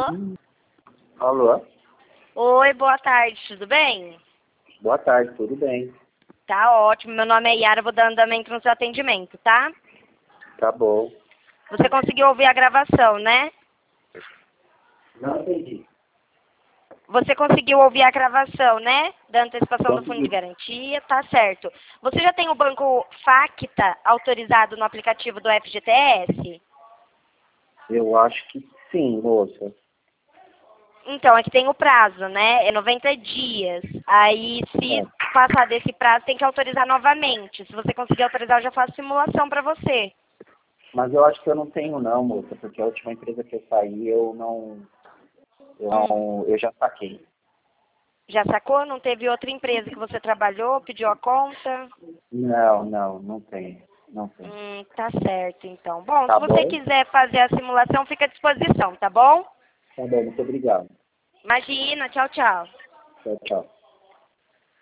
Alô? Oi, boa tarde, tudo bem? Boa tarde, tudo bem? Tá ótimo, meu nome é Yara, vou dar andamento no seu atendimento, tá? Tá bom. Você conseguiu ouvir a gravação, né? Não entendi. Você conseguiu ouvir a gravação, né? Da antecipação do fundo de Consegui. garantia, tá certo. Você já tem o banco Facta autorizado no aplicativo do FGTS? Eu acho que sim, moça. Então, é que tem o prazo, né? É 90 dias. Aí, se passar desse prazo, tem que autorizar novamente. Se você conseguir autorizar, eu já faço simulação para você. Mas eu acho que eu não tenho não, moça, porque a última empresa que eu saí, eu já saquei. Já sacou? Não teve outra empresa que você trabalhou, pediu a conta? Não tenho. Não tenho. Tá certo, então. Bom, se Tá você bom? quiser fazer a simulação, fica à disposição, tá bom? Tá bom, muito obrigado. Imagina, tchau, tchau. Tchau, tchau.